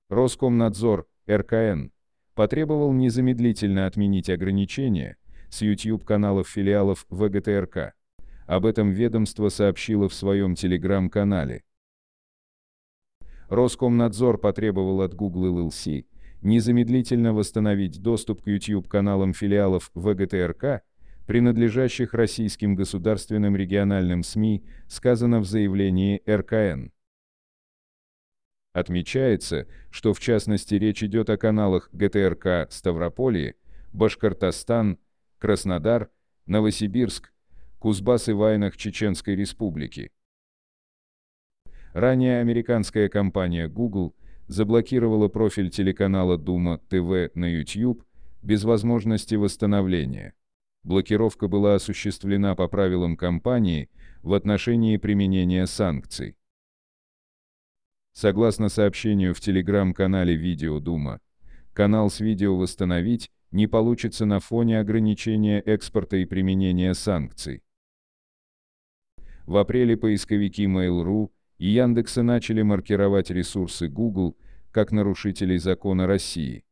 Роскомнадзор, РКН, потребовал незамедлительно отменить ограничения с YouTube-каналов филиалов ВГТРК. Об этом ведомство сообщило в своем телеграм-канале. Роскомнадзор потребовал от Google LLC незамедлительно восстановить доступ к YouTube-каналам филиалов ВГТРК, принадлежащих российским государственным региональным СМИ, сказано в заявлении РКН. Отмечается, что в частности речь идет о каналах ГТРК Ставрополье, Башкортостан, Краснодар, Новосибирск, Кузбасс и Вайнах Чеченской Республики. Ранее американская компания Google заблокировала профиль телеканала Дума ТВ на YouTube без возможности восстановления. Блокировка была осуществлена по правилам компании в отношении применения санкций. Согласно сообщению в телеграм-канале «Видео Дума», канал с видео восстановить не получится на фоне ограничения экспорта и применения санкций. В апреле поисковики Mail.ru и Яндекса начали маркировать ресурсы Google как нарушителей закона России.